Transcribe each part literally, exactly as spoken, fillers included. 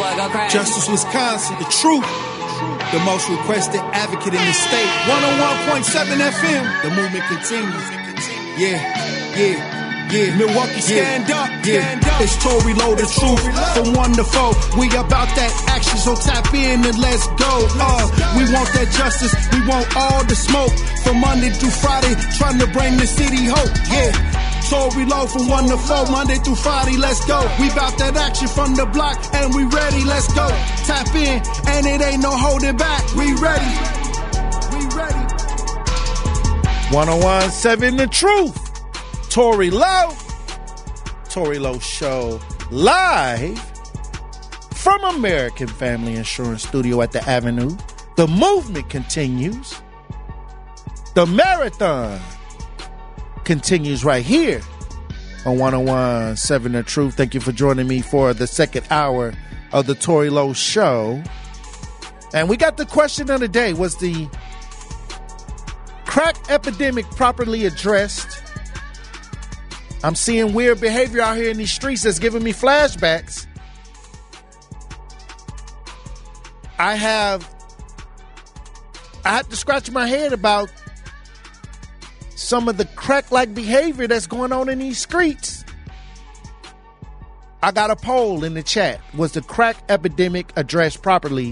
Justice Wisconsin, the truth. The most requested advocate in the state. one oh one point seven F M. The movement continues. Yeah, yeah. Yeah, Milwaukee, stand yeah, up, stand yeah. up. It's Tory Lowe, the truth, from one to four. We about that action, so tap in and let's go. Uh, we want that justice, we want all the smoke. From Monday through Friday, trying to bring the city hope. Yeah, Tory Lowe from one to four, Monday through Friday, let's go. We about that action from the block, and we ready, let's go. Tap in, and it ain't no holding back. We ready, we ready. one oh one point seven The Truth. Tory Lowe, Tory Lowe Show, live from American Family Insurance Studio at the Avenue. The movement continues. The marathon continues right here on one oh one point seven The Truth. Thank you for joining me for the second hour of the Tory Lowe Show. And we got the question of the day. Was the crack epidemic properly addressed? I'm seeing weird behavior out here in these streets that's giving me flashbacks. I have, I have to scratch my head about some of the crack-like behavior that's going on in these streets. I got a poll in the chat. Was the crack epidemic addressed properly?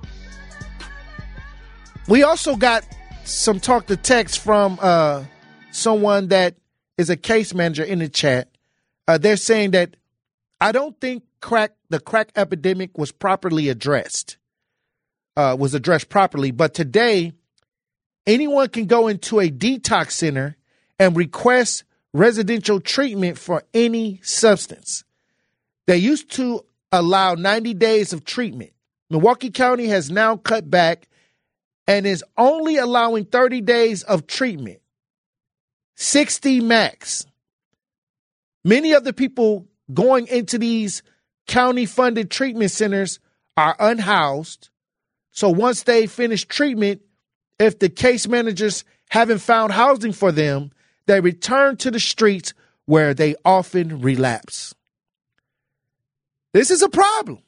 We also got some talk to text from uh, someone that is a case manager in the chat. Uh, they're saying that I don't think crack the crack epidemic was properly addressed, uh, was addressed properly. But today, anyone can go into a detox center and request residential treatment for any substance. They used to allow ninety days of treatment. Milwaukee County has now cut back and is only allowing thirty days of treatment. sixty max. Many of the people going into these county-funded treatment centers are unhoused. So once they finish treatment, if the case managers haven't found housing for them, they return to the streets where they often relapse. This is a problem.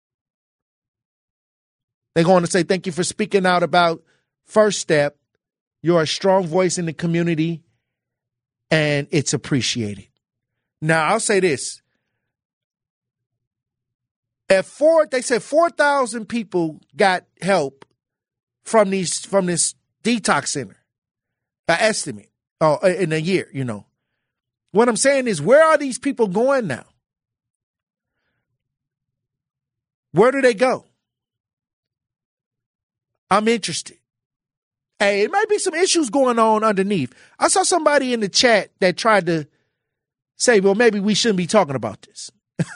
They're going to say, thank you for speaking out about First Step. You're a strong voice in the community, and it's appreciated. Now, I'll say this. At four, they said four thousand people got help from these from this detox center, an estimate, oh, in a year, you know. What I'm saying is, where are these people going now? Where do they go? I'm interested. Hey, it might be some issues going on underneath. I saw somebody in the chat that tried to say, well, maybe we shouldn't be talking about this.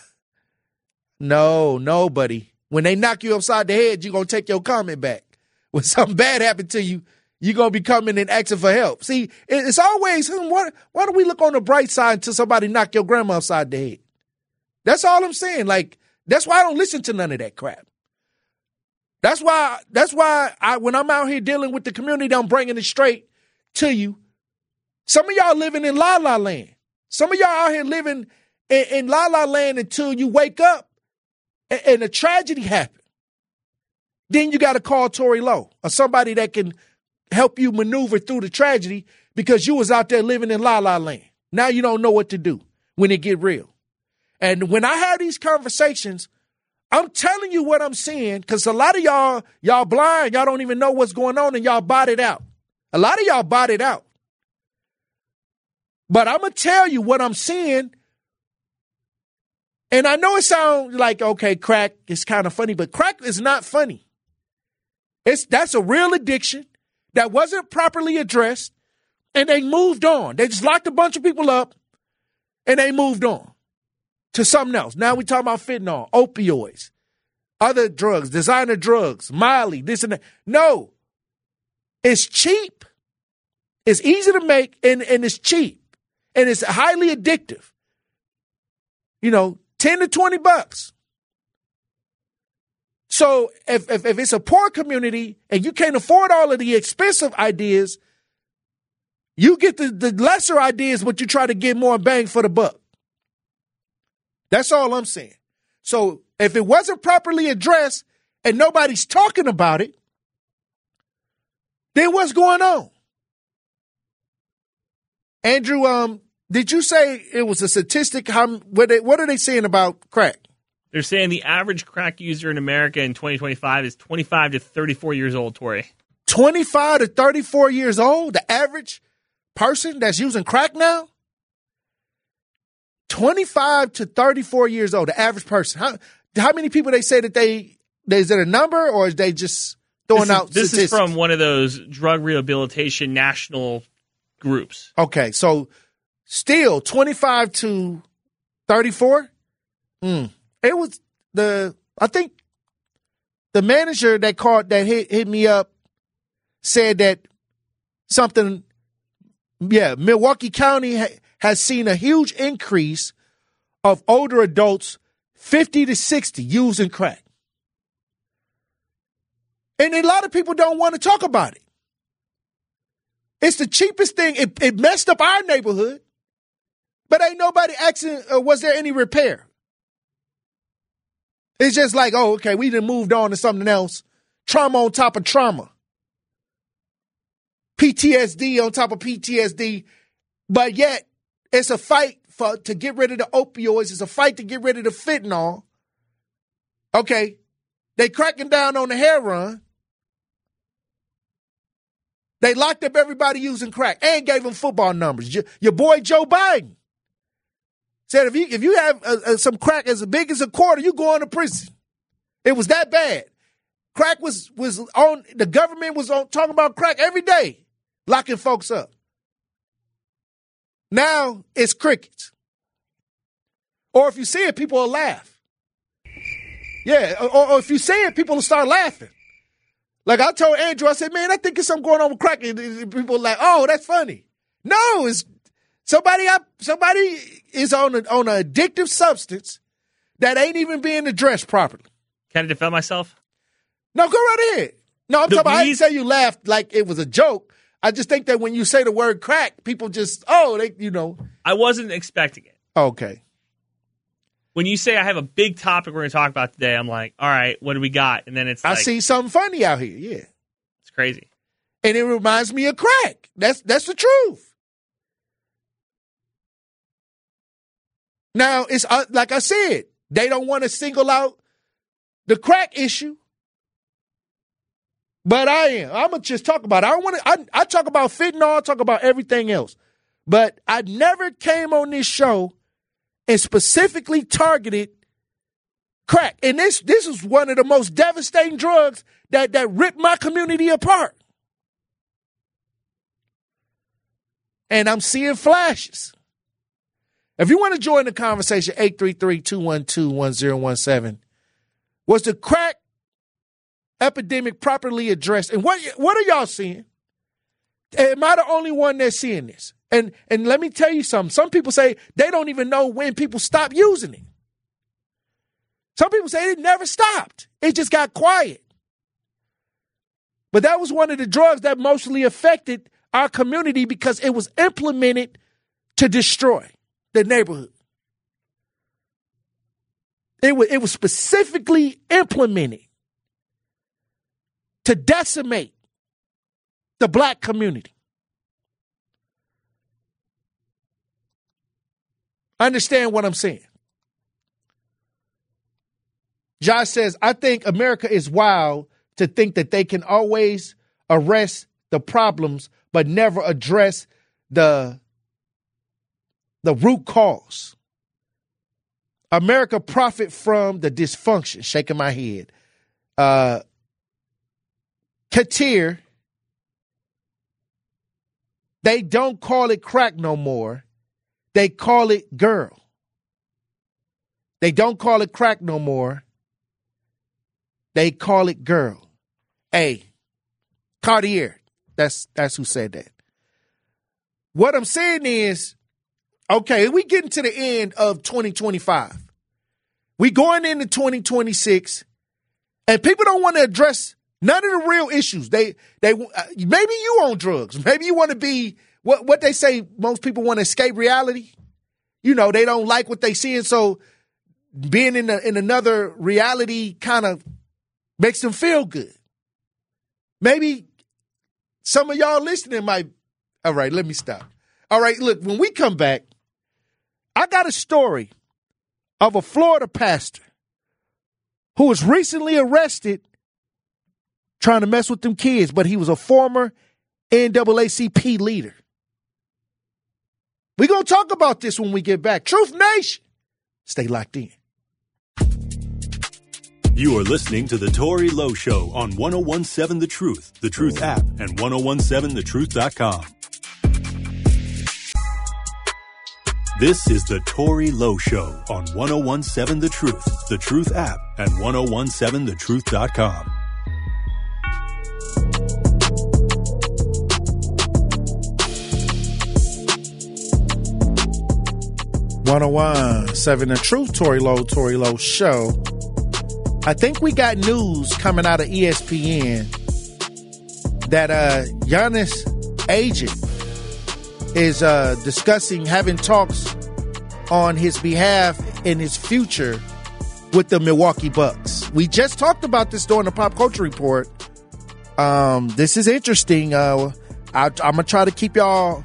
No, nobody. When they knock you upside the head, you're going to take your comment back. When something bad happened to you, you're going to be coming and asking for help. See, it's always, why, why don't we look on the bright side until somebody knock your grandma upside the head? That's all I'm saying. Like, that's why I don't listen to none of that crap. That's why, that's why I, when I'm out here dealing with the community, I'm bringing it straight to you. Some of y'all living in La La Land. Some of y'all out here living in, in La La Land until you wake up and, and a tragedy happened. Then you got to call Tory Lowe or somebody that can help you maneuver through the tragedy because you was out there living in La La Land. Now you don't know what to do when it get real. And when I have these conversations, I'm telling you what I'm seeing because a lot of y'all, y'all blind, y'all don't even know what's going on and y'all bought it out. A lot of y'all bought it out. But I'm going to tell you what I'm seeing. And I know it sounds like, okay, crack is kind of funny, but crack is not funny. It's that's a real addiction that wasn't properly addressed, and they moved on. They just locked a bunch of people up, and they moved on to something else. Now we talking about fentanyl, opioids, other drugs, designer drugs, Molly, this and that. No, it's cheap. It's easy to make, and, and it's cheap, and it's highly addictive. You know, ten to twenty bucks. So if, if, if it's a poor community and you can't afford all of the expensive ideas, you get the, the lesser ideas, but you try to get more bang for the buck. That's all I'm saying. So if it wasn't properly addressed and nobody's talking about it, then what's going on? Andrew, um, did you say it was a statistic? How what, they, what are they saying about crack? They're saying the average crack user in America in twenty twenty-five is twenty-five to thirty-four years old, Tori. twenty-five to thirty-four years old, the average person that's using crack now? twenty-five to thirty-four years old, the average person. How how many people they say that they, is it a number or is they just throwing this out is, This statistics? is from one of those drug rehabilitation national groups. Okay, so still twenty-five to thirty-four? Mm. It was the, I think the manager that called, that hit, hit me up said that something, yeah, Milwaukee County ha- has seen a huge increase of older adults fifty to sixty using crack. And a lot of people don't want to talk about it. It's the cheapest thing. It, it messed up our neighborhood, but ain't nobody asking, uh, was there any repair? It's just like, oh, okay, we done moved on to something else. Trauma on top of trauma. P T S D on top of P T S D. But yet, it's a fight for to get rid of the opioids. It's a fight to get rid of the fentanyl. Okay, they cracking down on the heroin. They locked up everybody using crack and gave them football numbers. Your, your boy Joe Biden said if you if you have uh, uh, some crack as big as a quarter, you going to prison. It was that bad. Crack was was on. The government was on talking about crack every day, locking folks up. Now it's crickets. Or if you see it, people will laugh. Yeah, or, or if you see it, people will start laughing. Like I told Andrew, I said, man, I think there's something going on with crack. And people are like, oh, that's funny. No, it's somebody up, somebody is on a, on an addictive substance that ain't even being addressed properly. Can I defend myself? No, go right ahead. No, I'm The talking about, I didn't reason- say you laughed like it was a joke. I just think that when you say the word crack, people just, oh, they, you know. I wasn't expecting it. Okay. When you say I have a big topic we're going to talk about today, I'm like, all right, what do we got? And then it's I like, see something funny out here, yeah. it's crazy. And it reminds me of crack. That's that's the truth. Now, it's uh, like I said, they don't want to single out the crack issue. But I am. I'm going to just talk about it. I don't want to, I, I talk about fentanyl, I talk about everything else. But I never came on this show and specifically targeted crack. And this this is one of the most devastating drugs that, that ripped my community apart. And I'm seeing flashes. If you want to join the conversation, eight three three, two one two, one zero one seven. Was the crack epidemic properly addressed? And what what are y'all seeing? Am I the only one that's seeing this? And and let me tell you something. Some people say they don't even know when people stop using it. Some people say it never stopped. It just got quiet. But that was one of the drugs that mostly affected our community because it was implemented to destroy the neighborhood. It was, it was specifically implemented to decimate the black community. Understand what I'm saying. Josh says, I think America is wild to think that they can always arrest the problems, but never address the, the root cause. America profit from the dysfunction. Shaking my head. Uh, Katir, they don't call it crack no more. They call it girl. They don't call it crack no more. They call it girl. Hey, Cartier. That's that's who said that. What I'm saying is, okay, we getting to the end of twenty twenty-five. We going into twenty twenty-six, and people don't want to address none of the real issues. They they uh, maybe you on drugs. Maybe you want to be what what they say. Most people want to escape reality. You know, they don't like what they see, and so being in a, in another reality kind of makes them feel good. Maybe some of y'all listening might. All right, let me stop. All right, look, when we come back, I got a story of a Florida pastor who was recently arrested trying to mess with them kids, but he was a former N double A C P leader. We're going to talk about this when we get back. Truth Nation, stay locked in. You are listening to The Tory Lowe Show on one oh one point seven The Truth, The Truth app, and ten seventeen the truth dot com. This is The Tory Lowe Show on one oh one point seven The Truth, The Truth app, and ten seventeen the truth dot com. one oh one point seven The Truth, Tory Lowe, Tory Lowe Show. I think we got news coming out of E S P N that uh, Giannis' agent is uh, discussing having talks on his behalf in his future with the Milwaukee Bucks. We just talked about this during the Pop Culture Report. Um, this is interesting. Uh, I, I'm going to try to keep y'all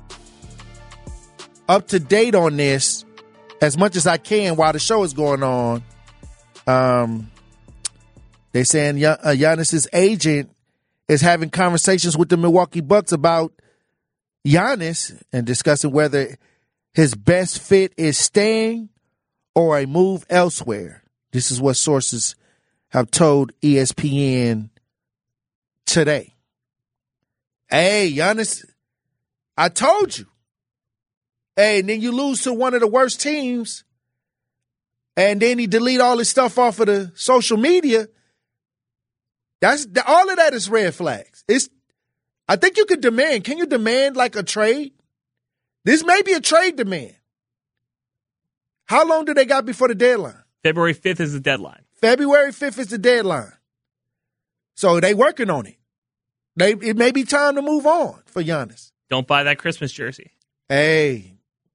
up to date on this as much as I can while the show is going on. Um, they're saying Gian- uh, Giannis's agent is having conversations with the Milwaukee Bucks about Giannis and discussing whether his best fit is staying or a move elsewhere. This is what sources have told E S P N today. Hey, Giannis, I told you. Hey, and then you lose to one of the worst teams, and then he delete all his stuff off of the social media. That's all of that is red flags. It's, I think you could demand. Can you demand like a trade? This may be a trade demand. How long do they got before the deadline? February fifth is the deadline. February fifth is the deadline. So they working on it. They it may be time to move on for Giannis. Don't buy that Christmas jersey. Hey.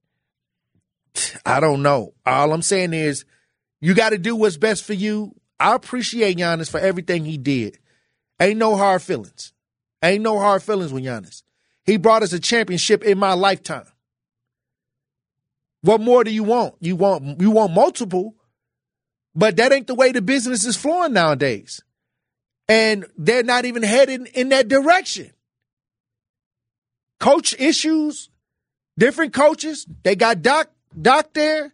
I don't know. All I'm saying is you got to do what's best for you. I appreciate Giannis for everything he did. Ain't no hard feelings. Ain't no hard feelings with Giannis. He brought us a championship in my lifetime. What more do you want? You want you want multiple, but that ain't the way the business is flowing nowadays. And they're not even heading in that direction. Coach issues, different coaches. They got Doc Doc there.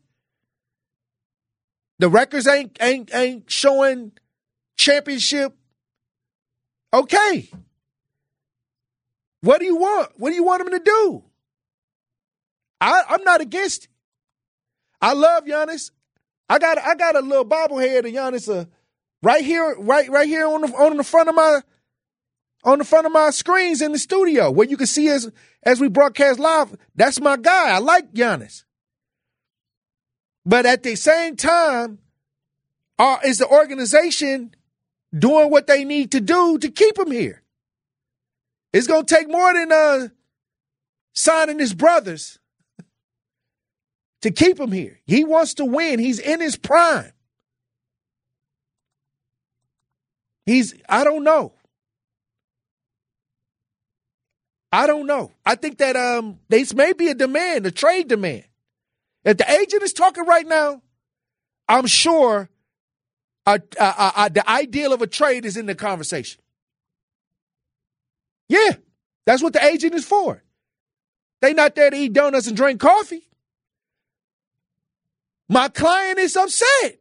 The records ain't ain't ain't showing championship. Okay. What do you want? What do you want him to do? I, I'm not against it. I love Giannis. I got I got a little bobblehead of Giannis uh, right here, right right here on the on the front of my on the front of my screens in the studio where you can see as as we broadcast live. That's my guy. I like Giannis. But at the same time, uh, is the organization doing what they need to do to keep him here? It's going to take more than uh, signing his brothers to keep him here. He wants to win. He's in his prime. He's, I don't know. I don't know. I think that um, this may be a demand, a trade demand. If the agent is talking right now, I'm sure uh, uh, uh, the ideal of a trade is in the conversation. Yeah, that's what the agent is for. They not there to eat donuts and drink coffee. My client is upset.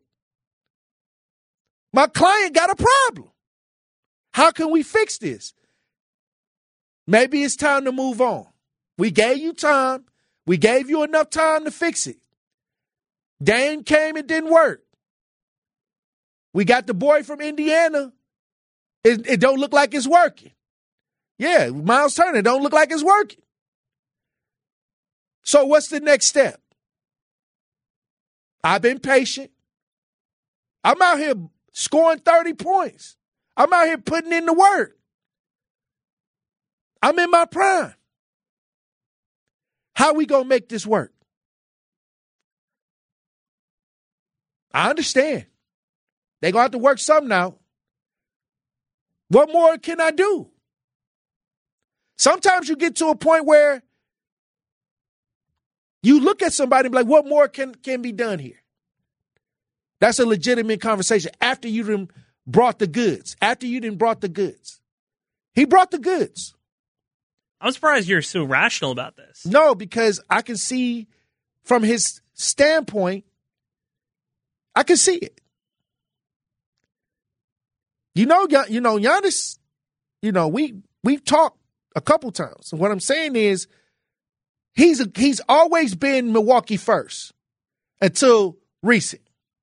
My client got a problem. How can we fix this? Maybe it's time to move on. We gave you time. We gave you enough time to fix it. Dame came, it didn't work. We got the boy from Indiana. It, it don't look like it's working. Yeah, Miles Turner, don't look like it's working. So what's the next step? I've been patient. I'm out here scoring thirty points. I'm out here putting in the work. I'm in my prime. How we gonna make this work? I understand. They're going to have to work something out. What more can I do? Sometimes you get to a point where you look at somebody and be like, what more can, can be done here? That's a legitimate conversation after you done brought the goods. After you done brought the goods. He brought the goods. I'm surprised you're so rational about this. No, because I can see from his standpoint, I can see it. You know, you know, Giannis, you know, we we've talked a couple times. And what I'm saying is he's a, he's always been Milwaukee first until recent.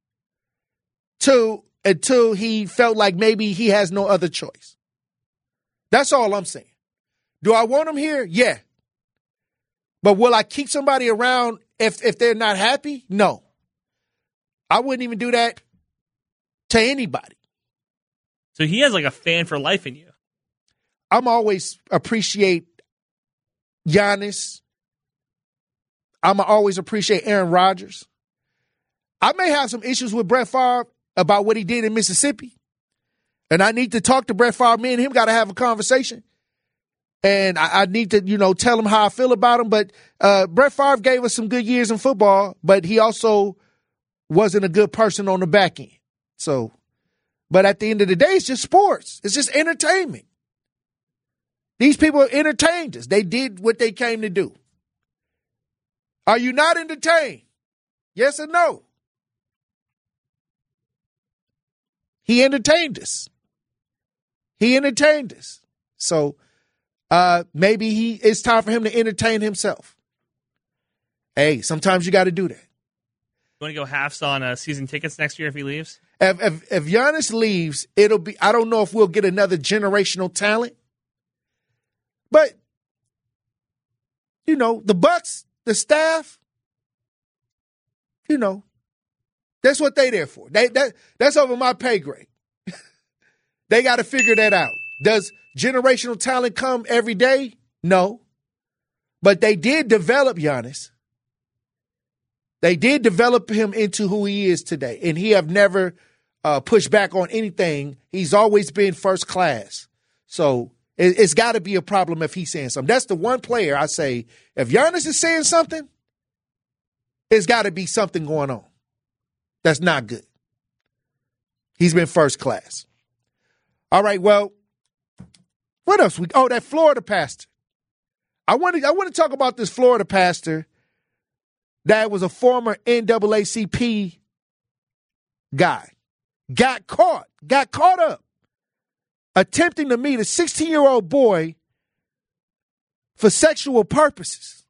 To, until he felt like maybe he has no other choice. That's all I'm saying. Do I want him here? Yeah. But will I keep somebody around if, if they're not happy? No. I wouldn't even do that to anybody. So he has like a fan for life in you. I'm always appreciate Giannis. I'm always appreciate Aaron Rodgers. I may have some issues with Brett Favre about what he did in Mississippi. And I need to talk to Brett Favre. Me and him got to have a conversation. And I, I need to, you know, tell him how I feel about him. But uh, Brett Favre gave us some good years in football, but he also wasn't a good person on the back end. So, but at the end of the day, it's just sports. It's just entertainment. These people entertained us. They did what they came to do. Are you not entertained? Yes or no? He entertained us. He entertained us. So uh, maybe he it's time for him to entertain himself. Hey, sometimes you got to do that. You want to go halves on uh, season tickets next year if he leaves? If, if if Giannis leaves, it'll be. I don't know if we'll get another generational talent, but you know the Bucks, the staff, you know, that's what they there for. They that that's over my pay grade. They got to figure that out. Does generational talent come every day? No, but they did develop Giannis. They did develop him into who he is today, and he have never uh, pushed back on anything. He's always been first class. So it, it's got to be a problem if he's saying something. That's the one player I say, if Giannis is saying something, it's got to be something going on that's not good. He's been first class. All right, well, what else? We Oh, that Florida pastor. I want to I want to talk about this Florida pastor that was a former N double A C P guy. Got caught, got caught up attempting to meet a sixteen-year-old boy for sexual purposes.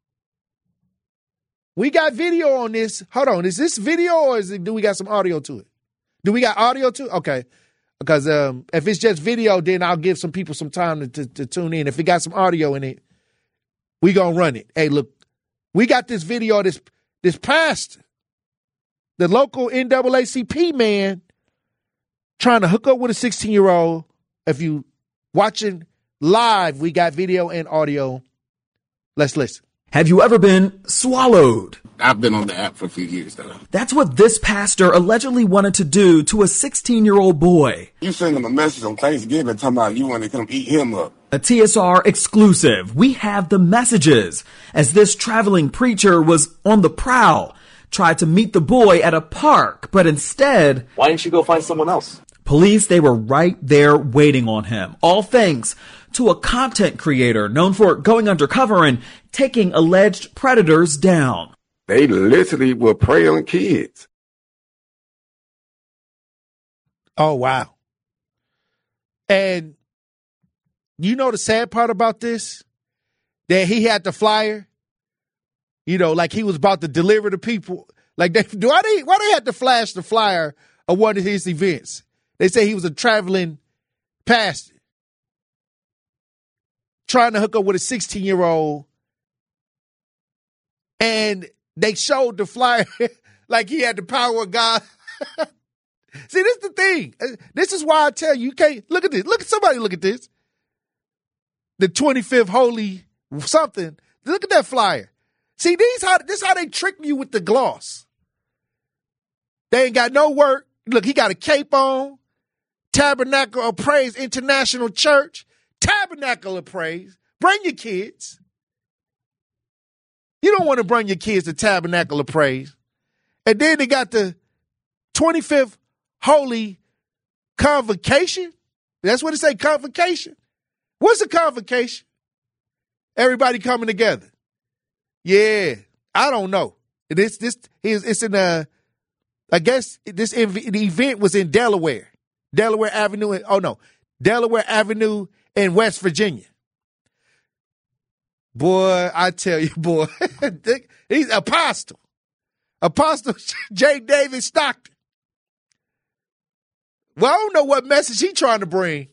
We got video on this. Hold on. Is this video or is it, do we got some audio to it? Do we got audio to it? Okay. Because um, if it's just video, then I'll give some people some time to, to, to tune in. If it got some audio in it, we going to run it. Hey, look, we got this video of this, this pastor, the local N double A C P man, trying to hook up with a sixteen-year-old. If you watching live, we got video and audio. Let's listen. Have you ever been swallowed? I've been on the app for a few years, though. That's what this pastor allegedly wanted to do to a sixteen-year-old boy. You send him a message on Thanksgiving talking about you want to come eat him up. A T S R exclusive. We have the messages. As this traveling preacher was on the prowl, tried to meet the boy at a park, but instead... Why didn't you go find someone else? Police, they were right there waiting on him. All thanks to a content creator known for going undercover and taking alleged predators down. They literally will prey on kids. Oh, wow. And you know the sad part about this? That he had the flyer, you know, like he was about to deliver to people. Like, they, do I, why they had to flash the flyer of one of his events? They say he was a traveling pastor trying to hook up with a sixteen-year-old, and they showed the flyer like he had the power of God. See, this is the thing. This is why I tell you, you can't, look at this. Look at somebody, look at this. The twenty-fifth Holy something. Look at that flyer. See, these how, this is how they trick you with the gloss. They ain't got no work. Look, he got a cape on. Tabernacle of Praise International Church. Tabernacle of Praise. Bring your kids. You don't want to bring your kids to Tabernacle of Praise. And then they got the twenty-fifth Holy Convocation. That's what it say, convocation. What's a convocation? Everybody coming together. Yeah, I don't know. This this is it's in a. I guess this ev- the event was in Delaware, Delaware Avenue. In, oh no, Delaware Avenue in West Virginia. Boy, I tell you, boy, he's Apostle, Apostle J. David Stockton. Well, I don't know what message he trying to bring.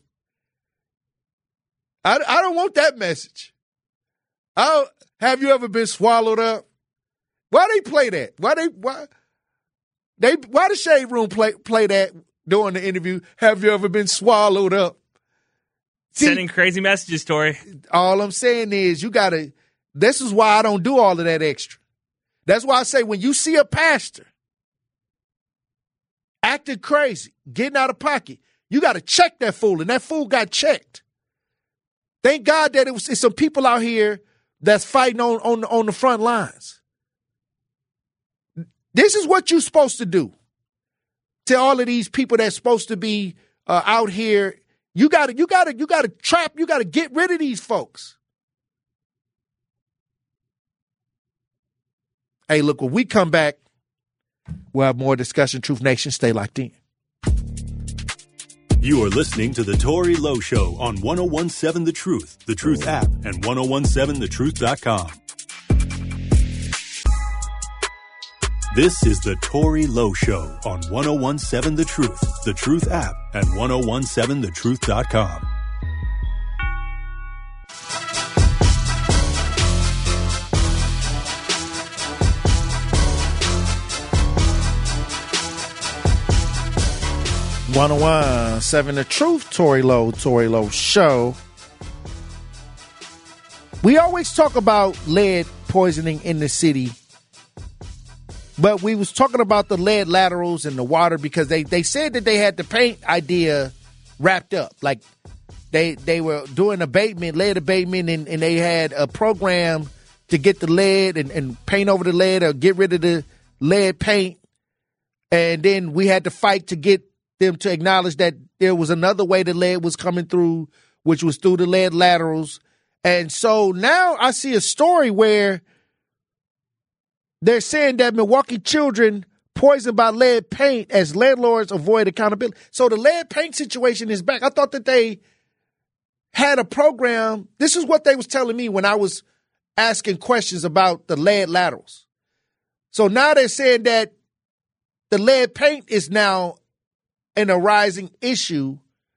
I, I don't want that message. I don't, have you ever been swallowed up? Why they play that? Why they why they why the Shade Room play play that during the interview? Have you ever been swallowed up? See, sending crazy messages, Tori. All I'm saying is you gotta. This is why I don't do all of that extra. That's why I say when you see a pastor acting crazy, getting out of pocket, you got to check that fool, and that fool got checked. Thank God that it was it's some people out here that's fighting on, on, on the front lines. This is what you're supposed to do to all of these people that's supposed to be uh, out here. You got to, you got to, you got to trap. You got to get rid of these folks. Hey, look, when we come back, we'll have more discussion. Truth Nation, stay locked in. You are listening to The Tory Lowe Show on one oh one point seven The Truth, The Truth app, and ten seventeen the truth dot com. This is The Tory Lowe Show on one oh one point seven The Truth, The Truth app, and ten seventeen the truth dot com. one oh one point seven The Truth, Tory Lowe, Tory Lowe Show. We always talk about lead poisoning in the city, but we was talking about the lead laterals in the water because they, they said that they had the paint idea wrapped up. Like they they were doing abatement, lead abatement, and, and they had a program to get the lead and, and paint over the lead or get rid of the lead paint. And then we had to fight to get them to acknowledge that there was another way the lead was coming through, which was through the lead laterals. And so now I see a story where they're saying that Milwaukee children poisoned by lead paint as landlords avoid accountability. So the lead paint situation is back. I thought that they had a program. This is what they was telling me when I was asking questions about the lead laterals. So now they're saying that the lead paint is now an arising issue.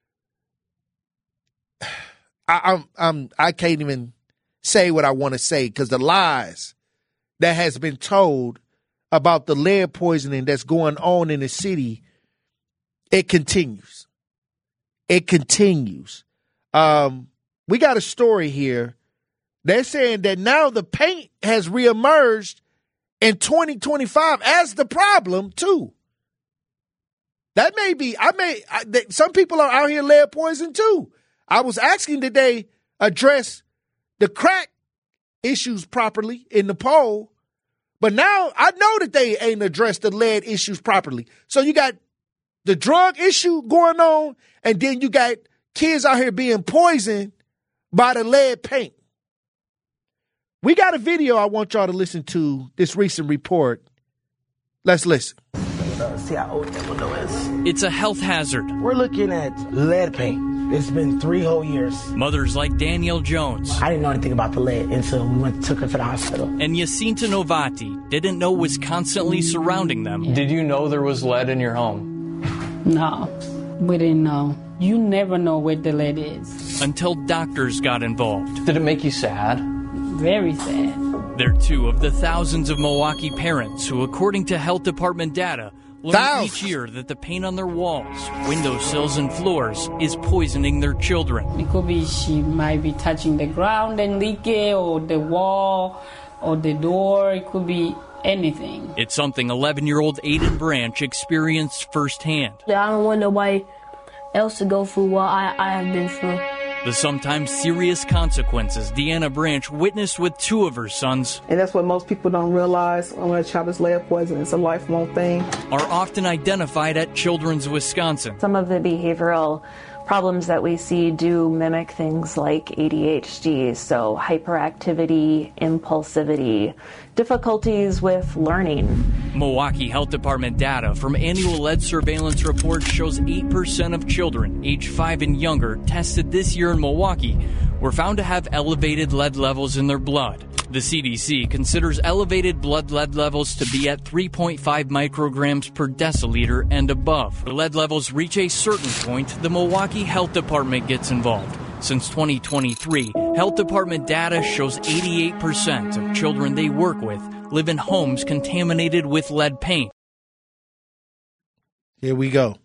I, I'm, I'm, I can't even say what I want to say because the lies that has been told about the lead poisoning that's going on in the city, it continues. It continues. Um, we got a story here. They're saying that now the paint has reemerged in twenty twenty-five as the problem too. That may be, I may, I, they, some people are out here lead poisoned too. I was asking did they address the crack issues properly in the poll, but now I know that they ain't addressed the lead issues properly. So you got the drug issue going on, and then you got kids out here being poisoned by the lead paint. We got a video I want y'all to listen to, this recent report. Let's listen. See how old that window is. It's a health hazard. We're looking at lead paint. It's been three whole years. Mothers like Danielle Jones. I didn't know anything about the lead until we went took her to the hospital. And Jacinta Novati didn't know was constantly surrounding them. Did you know there was lead in your home? No, we didn't know. You never know where the lead is. Until doctors got involved. Did it make you sad? Very sad. They're two of the thousands of Milwaukee parents who, according to health department data, learn Thousands. each year that the paint on their walls, windowsills, and floors is poisoning their children. It could be she might be touching the ground and leak it, or the wall, or the door. It could be anything. It's something eleven-year-old Aiden Branch experienced firsthand. I don't want nobody else to go through what I, I have been through. The sometimes serious consequences Deanna Branch witnessed with two of her sons. And that's what most people don't realize when a child is lead poisoned. It's a lifelong thing. Are often identified at Children's Wisconsin. Some of the behavioral problems that we see do mimic things like A D H D, so hyperactivity, impulsivity, difficulties with learning. Milwaukee Health Department data from annual lead surveillance reports shows eight percent of children aged five and younger tested this year in Milwaukee were found to have elevated lead levels in their blood. The C D C considers elevated blood lead levels to be at three point five micrograms per deciliter and above. The lead levels reach a certain point, the Milwaukee Health Department gets involved. Since twenty twenty-three, Health Department data shows eighty-eight percent of children they work with live in homes contaminated with lead paint. Here we go.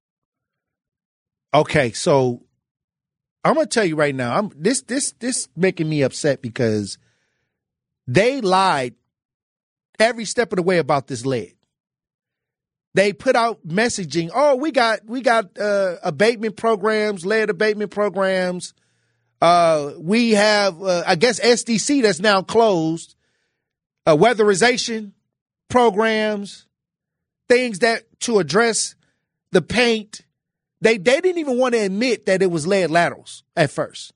Okay, so I'm gonna tell you right now, I'm this this this making me upset because they lied every step of the way about this lead. They put out messaging, oh, we got we got uh, abatement programs, lead abatement programs. Uh, we have, uh, I guess, S D C that's now closed, uh, weatherization programs, things that to address the paint. They they didn't even want to admit that it was lead laterals at first.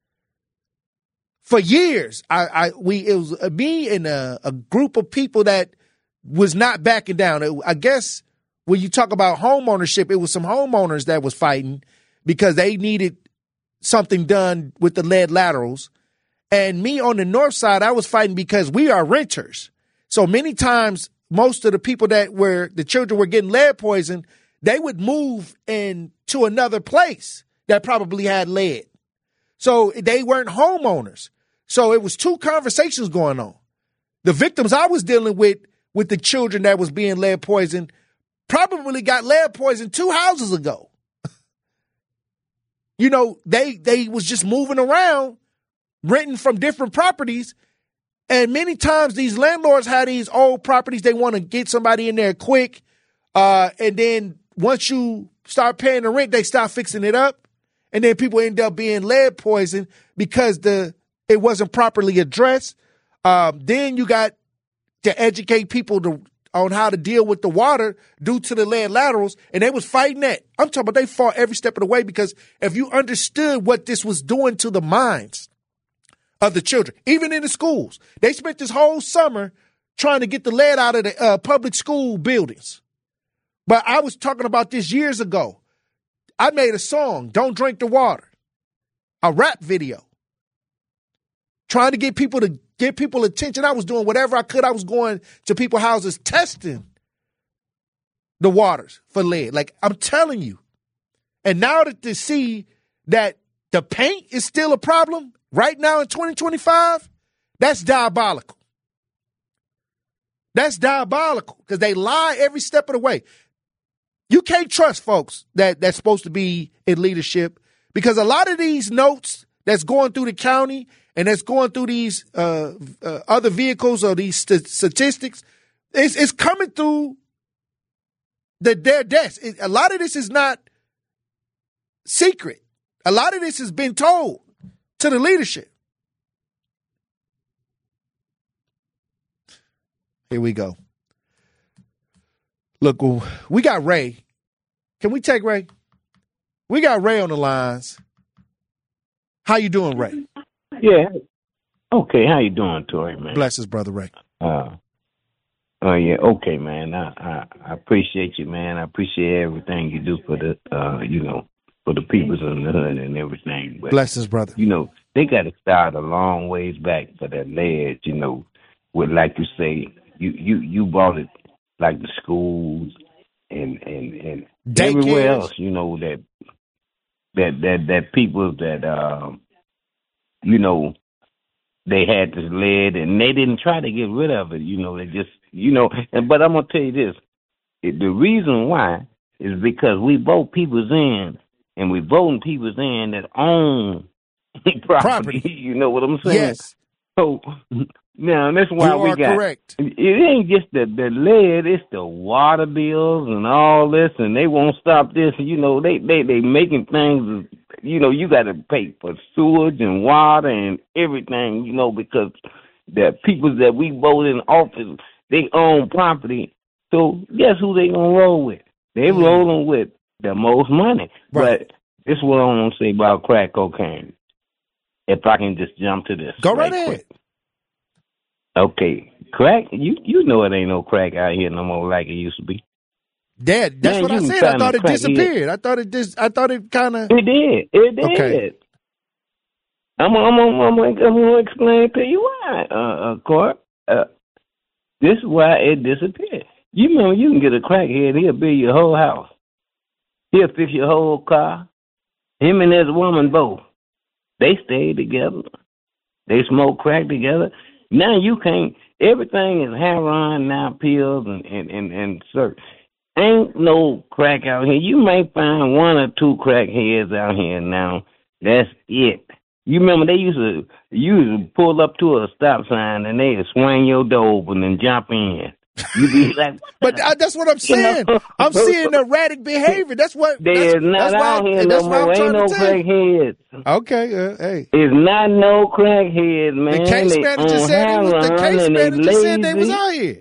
For years, I, I we it was me and a, a group of people that was not backing down. It, I guess when you talk about home ownership, it was some homeowners that was fighting because they needed something done with the lead laterals. And me on the north side, I was fighting because we are renters. So many times, most of the people that were the children were getting lead poison, they would move in to another place that probably had lead. So they weren't homeowners. So it was two conversations going on. The victims I was dealing with, with the children that was being lead poisoned, probably got lead poisoned two houses ago. You know, they they was just moving around, renting from different properties. And many times these landlords had these old properties. They want to get somebody in there quick. Uh, and then once you start paying the rent, they start fixing it up. And then people end up being lead poisoned because the it wasn't properly addressed. Um, then you got to educate people to, on how to deal with the water due to the lead laterals. And they was fighting that. I'm talking about they fought every step of the way because if you understood what this was doing to the minds of the children, even in the schools, they spent this whole summer trying to get the lead out of the uh, public school buildings. But I was talking about this years ago. I made a song, Don't Drink the Water, a rap video, trying to get people to get people attention. I was doing whatever I could. I was going to people's houses testing the waters for lead. Like, I'm telling you. And now that to see that the paint is still a problem right now in twenty twenty-five, that's diabolical. That's diabolical because they lie every step of the way. You can't trust folks that that's supposed to be in leadership because a lot of these notes that's going through the county and that's going through these uh, uh, other vehicles or these st- statistics, it's, it's coming through the, their desk. It, a lot of this is not secret. A lot of this has been told to the leadership. Here we go. Look, we got Ray. Can we take Ray? We got Ray on the lines. How you doing, Ray? Yeah. Okay, how you doing, Tori, man? Bless his brother, Ray. Uh, oh, yeah, okay, man. I, I, I appreciate you, man. I appreciate everything you do for the, uh, you know, for the peoples in the hood and everything. But, bless his brother. You know, they got to start a long ways back for that lead, you know, with, like you say, you, you, you brought it like the schools and, and, and everywhere else, you know, that, that, that, that people that, um, you know, they had this lead and they didn't try to get rid of it. You know, they just, you know, and, but I'm going to tell you this. It, the reason why is because we vote people's in and we voting people's in that own property. property. You know what I'm saying? Yes. So Now, that's why you we are got. correct. It ain't just the, the lead, it's the water bills and all this, and they won't stop this. You know, they, they, they making things, you know, you got to pay for sewage and water and everything, you know, because the people that we vote in office, they own property. So guess who they going to roll with? They mm. rolling with the most money. Right. But this is what I want to say about crack cocaine. If I can just jump to this. Go right, right ahead. Okay. Crack, you you know it ain't no crack out here no more like it used to be. Dad, that's Man, what I said. I thought it disappeared. Here. I thought it dis- I thought it kind of. It did. It did. Okay. I'm I'm I'm I'm, I'm gonna explain to you why, uh, uh Court. Uh, this is why it disappeared. You know, you can get a crackhead. He'll build your whole house. He'll fix your whole car. Him and his woman both. They stay together. They smoke crack together. Now you can't. Everything is heroin now, pills and and and, and sir. Ain't no crack out here. You may find one or two crackheads out here now. That's it. You remember they used to you used to pull up to a stop sign and they'd swing your door open and jump in. You be like, but uh, that's what I'm saying. You know? I'm seeing erratic behavior. That's what. There's that's, not that's out why, here no more. Ain't no crackheads. Okay, uh, hey. It's not no crackheads, man. The case they manager said it was, the case manager said they was out here.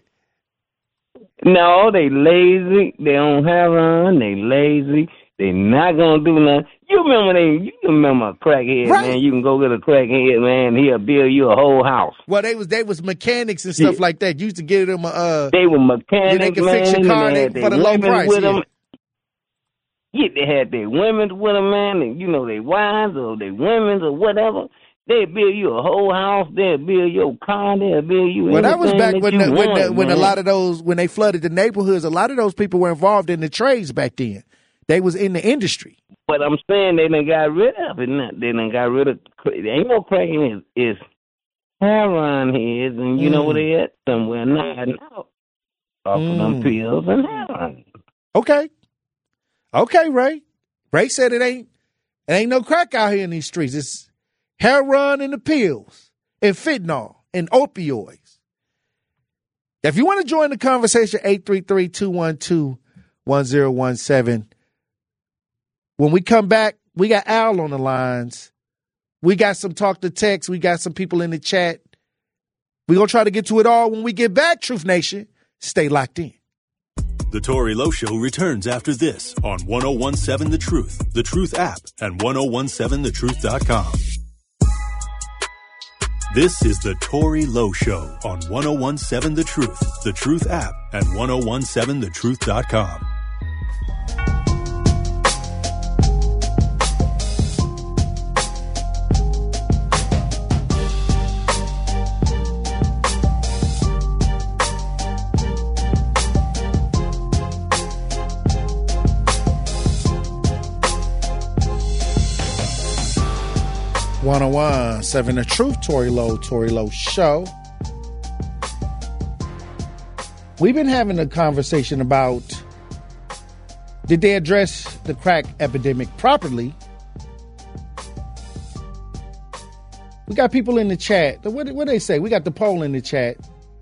No, they lazy. They on heroin. They lazy. They not gonna do nothing. You remember they? You remember a crackhead, right. Man? You can go get a crackhead, man. He'll build you a whole house. Well, they was they was mechanics and stuff yeah. like that. You used to give them a. Uh, they were mechanics, yeah, they could man. Fix your car they, for the low price. With yeah. them. yeah, they had their women with them, man. And, you know, their wives or their women or whatever. They build you a whole house. They'll build your car. They'll build you. Well, that was back that when the, want, when the, when a man. lot of those when they flooded the neighborhoods. A lot of those people were involved in the trades back then. They was in the industry. But I'm saying they done got rid of it. They done got rid of. There ain't no cracking. It's heroin heads, and you mm. know where they at? Somewhere nodding out off mm. of them pills and heroin. Okay, okay, Ray. Ray said it ain't. It ain't no crack out here in these streets. It's heroin and the pills and fentanyl and opioids. If you want to join the conversation, eight three three, two one two, one zero one seven. When we come back, we got Al on the lines. We got some talk to text. We got some people in the chat. We're going to try to get to it all when we get back, Truth Nation. Stay locked in. The Tory Lowe Show returns after this on ten seventeen The Truth, The Truth app, and ten seventeen the truth dot com. This is the Tory Lowe Show on ten seventeen The Truth, The Truth app, and ten seventeen the truth dot com. ten seventeen The Truth, Tory Lowe, Tory Lowe Show. We've been having a conversation about did they address the crack epidemic properly? We got people in the chat. What what they say? We got the poll in the chat.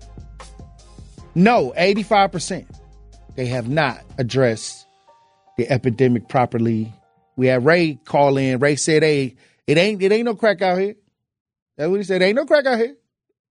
No, eighty-five percent. They have not addressed the epidemic properly. We had Ray call in. Ray said, hey, It ain't it ain't no crack out here. That's what he said. Ain't no crack out here.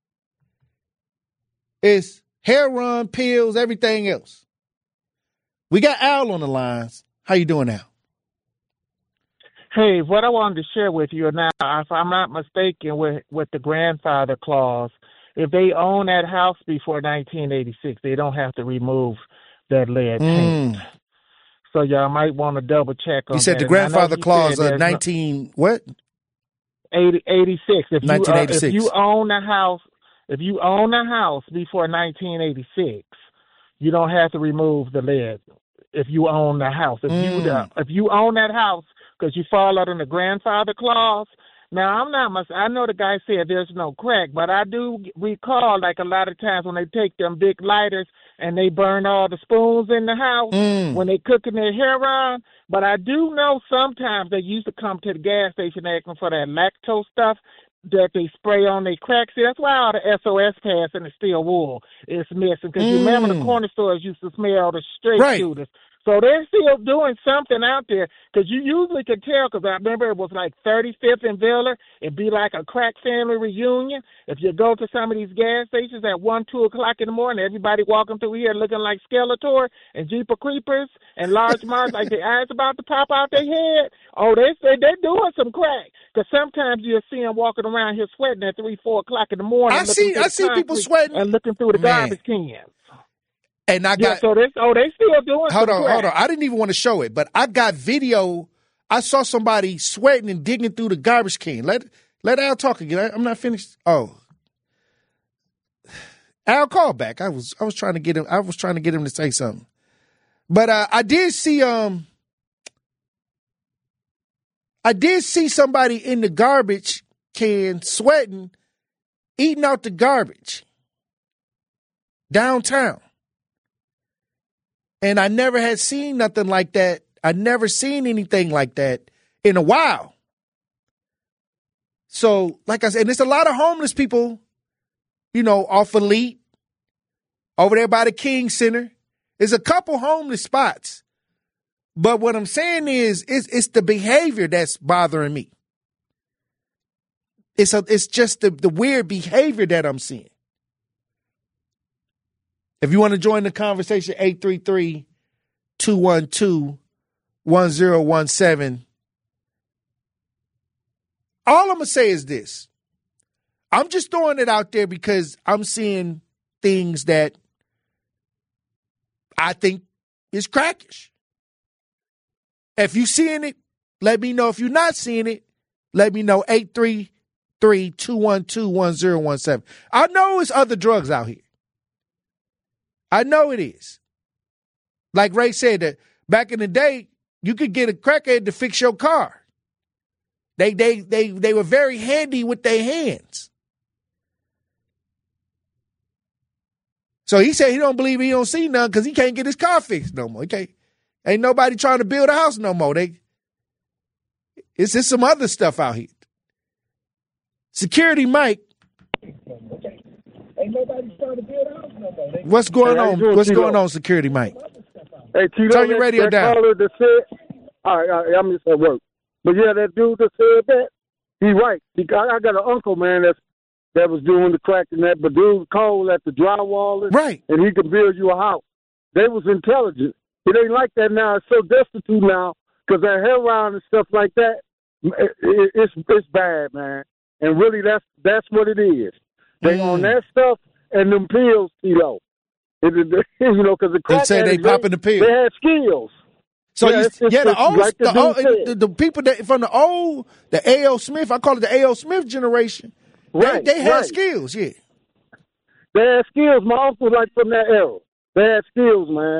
It's heroin, pills, everything else. We got Al on the lines. How you doing, Al? Hey, what I wanted to share with you now, if I'm not mistaken, with with the grandfather clause, if they own that house before nineteen eighty-six, they don't have to remove that lead paint. Mm. So y'all might want to double check on that. You said the grandfather clause of nineteen what? eighty, eighty-six. If nineteen eighty-six. You, uh, if you own a house, if you own a house before nineteen eighty-six, you don't have to remove the lead. If you own the house, if mm. you uh, if you own that house because you fall under the grandfather clause. Now I'm not much. I know the guy said there's no crack, but I do recall like a lot of times when they take them big lighters and they burn all the spoons in the house mm. when they cooking their heroin. But I do know sometimes they used to come to the gas station asking for that lactose stuff. that they spray on their cracks. See, that's why all the S O S pads and the steel wool is missing. Because mm. you remember the corner stores used to smell the straight right. shooters. So they're still doing something out there, because you usually can tell, because I remember it was like thirty-fifth and Villa. It'd be like a crack family reunion. If you go to some of these gas stations at one, two o'clock in the morning, everybody walking through here looking like Skeletor and Jeepers Creepers and large Mars, like their eyes about to pop out their head. Oh, they say they're doing some crack. Because sometimes you'll see them walking around here sweating at three, four o'clock in the morning. I see, I see people sweating. And looking through the Man. garbage cans. And I got yeah, so they oh they still doing hold on, crack. hold on. I didn't even want to show it, but I got video. I saw somebody sweating and digging through the garbage can. Let let Al talk again. I, I'm not finished. Oh, Al, call back. I was I was trying to get him. I was trying to get him to say something, but uh, I did see um I did see somebody in the garbage can sweating, eating out the garbage downtown. And I never had seen nothing like that. I never seen anything like that in a while. So, like I said, and there's a lot of homeless people, you know, off Elite, over there by the King Center. There's a couple homeless spots. But what I'm saying is, it's, it's the behavior that's bothering me. It's a, it's just the, the weird behavior that I'm seeing. If you want to join the conversation, eight three three, two one two, one zero one seven. All I'm going to say is this. I'm just throwing it out there because I'm seeing things that I think is crackish. If you're seeing it, let me know. If you're not seeing it, let me know. eight three three, two one two, one zero one seven. I know it's other drugs out here. I know it is. Like Ray said, that back in the day, you could get a crackhead to fix your car. They they they they were very handy with their hands. So he said he don't believe he don't see none because he can't get his car fixed no more. He can't, ain't nobody trying to build a house no more. They it's just some other stuff out here. Security Mike. Ain't nobody trying to build a house no more. What's going hey, on? Doing, What's Tito? going on, Security Mike? Hey, Tito, turn your that, radio that down. Caller that said, all right, all right, I'm just at work. But yeah, that dude that said that, he right. He got, I got an uncle, man, that's, that was doing the crack and that, but dude cold at the drywall. Right. And he could build you a house. They was intelligent. It ain't like that now. It's so destitute now because that heroin and stuff like that, it, it, it's it's bad, man. And really, that's that's what it is. They mm. on that stuff and them pills, you know. It, it, you know, because the crack they say they popping the pills. They had skills. So yeah, you, it's, it's, yeah, the it's old, like the, the, old the, the people that from the old, the A L Smith, I call it the A L Smith generation. Right, they, they had right. skills, yeah. They had skills. My uncle was like from that era. They had skills, man.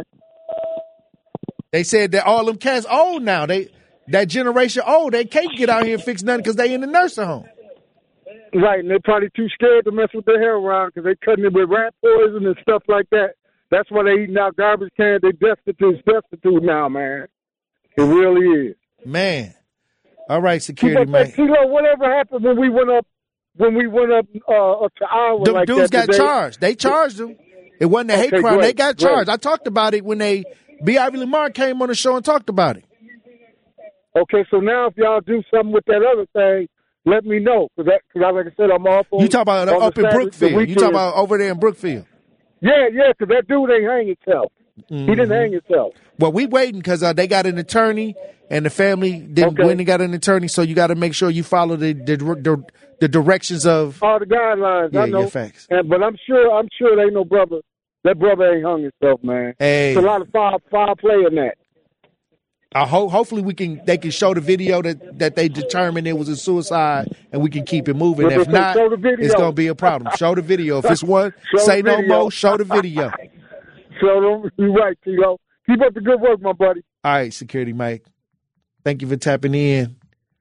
They said that all them cats old now. They that generation old. They can't get out here and fix nothing because they in the nursing home. Right, and they're probably too scared to mess with their heroin because they cutting it with rat poison and stuff like that. That's why they eating out garbage cans. They destitute, destitute now, man. It really is. Man. All right, security, man. Kilo, whatever happened when we went up, when we went up, uh, up to Iowa Them like dudes that got today? charged. They charged them. It wasn't a Okay, hate crime. great, They got charged. great. I talked about it when they B. Ivy Lamar came on the show and talked about it. Okay, so now if y'all do something with that other thing, let me know. Because, like I said, I'm off on You talk about on up the in Saturday, Brookfield. the You talk weekend. about over there in Brookfield. Yeah, yeah, because that dude ain't hang himself. Mm-hmm. He didn't hang himself. Well, we waiting because uh, they got an attorney and the family didn't Okay. win and got an attorney, so you got to make sure you follow the the, the, the directions of all the guidelines. Yeah, I know. yeah, facts. And, but I'm sure, I'm sure there ain't no brother. That brother ain't hung himself, man. Hey. It's a lot of foul, foul play in that. I hope hopefully we can they can show the video that, that they determined it was a suicide and we can keep it moving. But If if they not, show the video. it's gonna be a problem. Show the video. If it's one, Show say the no video. more. Show the video. Show them. You're right, Tito. Keep up the good work, my buddy. All right, security Mike. Thank you for tapping in.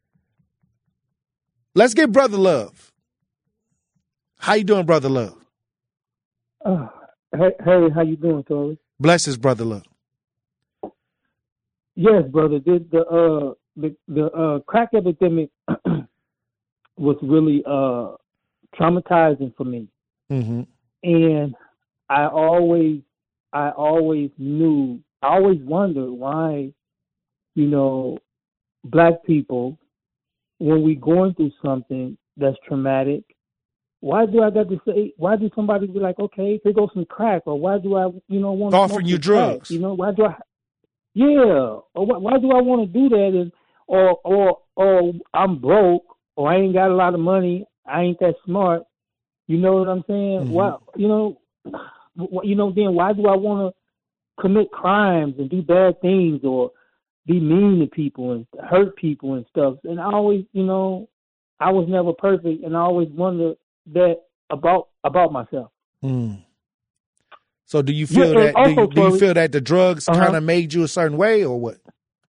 Let's get Brother Love. How you doing, Brother Love? Uh, hey, hey, how you doing, Tori? Bless his Brother Love. Yes, brother. The the uh the the uh, crack epidemic was really uh, traumatizing for me. Mm-hmm. And I always, I always knew, I always wondered why, you know, black people, when we going through something that's traumatic, why do I got to say, why do somebody be like, okay, here goes some crack, or why do I, you know, want to offering you drugs, crack? You know, why do I, yeah, or why, why do I want to do that? And, or, or, or I'm broke, or I ain't got a lot of money, I ain't that smart. You know what I'm saying? Mm-hmm. Why, you know, you know, then why do I want to commit crimes and do bad things or be mean to people and hurt people and stuff? And I always, you know, I was never perfect, and I always wondered that about about myself. Mm. So do you feel yeah, that also, do, you, do you feel that the drugs uh-huh. kind of made you a certain way, or what?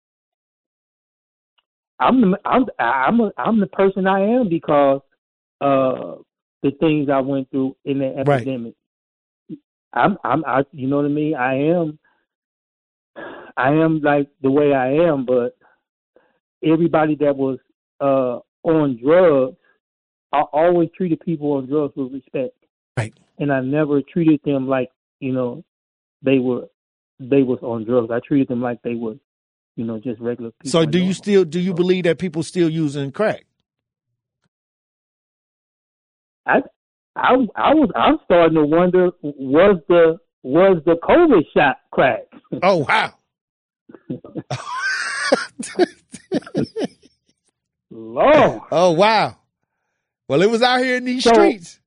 I'm the, I'm I'm a, I'm the person I am because uh, the things I went through in the epidemic. Right. I'm I'm I, you know what I mean? I am I am like the way I am, but everybody that was uh, on drugs, I always treated people on drugs with respect. Right. And I never treated them like, you know, they were they was on drugs. I treated them like they were, you know, just regular people. So do you still do you believe that people still using crack? I I I was I'm starting to wonder, was the was the COVID shot crack? Oh wow. Lord. Oh wow. Well, it was out here in these so, streets.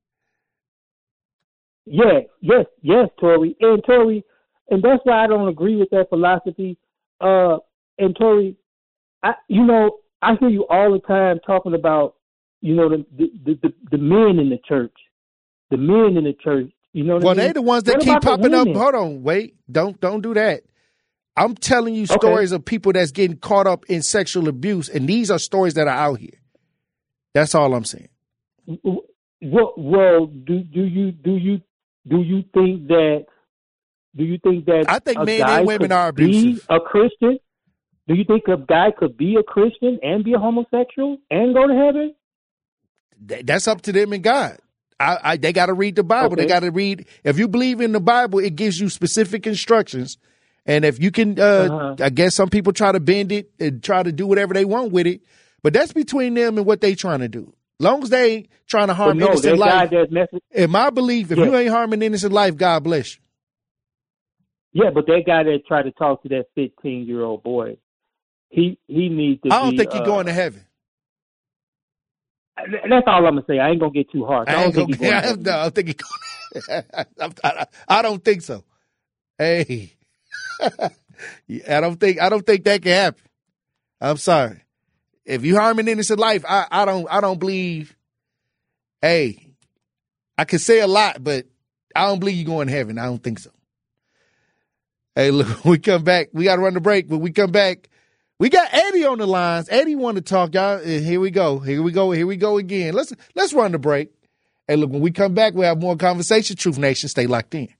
Yes, yes, yes, Tori. And Tori, and that's why I don't agree with that philosophy. Uh and Tori, I you know, I hear you all the time talking about, you know, the the, the, the men in the church. The men in the church. You know what well, I mean? they the ones that what keep popping up. women? Hold on, wait. Don't don't do that. I'm telling you stories okay. of people that's getting caught up in sexual abuse, and these are stories that are out here. That's all I'm saying. Well, well do do you do you do you think that do you think that I think a men guy and women could are abusive. Be a Christian? Do you think a guy could be a Christian and be a homosexual and go to heaven? That's up to them and God. I, I, they got to read the Bible. Okay. They got to read. If you believe in the Bible, it gives you specific instructions. And if you can, uh, uh-huh. I guess some people try to bend it and try to do whatever they want with it. But that's between them and what they trying to do. Long as they ain't trying to harm no, innocent life. Messing- in my belief, if yeah. you ain't harming innocent life, God bless you. Yeah, but that guy that tried to talk to that fifteen-year-old boy, he he needs to I don't be, think he's uh, going to heaven. That's all I'm gonna say. I ain't gonna get too harsh. I, I don't think gonna, he's going. No, I don't think he's going. I, I don't think so. Hey, I don't think I don't think that can happen. I'm sorry. If you harming innocent life, I, I don't I don't believe. Hey, I can say a lot, but I don't believe you're going to heaven. I don't think so. Hey, look, we come back. We got to run the break, but we come back. We got Eddie on the lines. Eddie want to talk, y'all. Here we go. Here we go. Here we go again. Let's let's run the break. Hey, look, when we come back, we'll have more conversation. Truth Nation, stay locked in.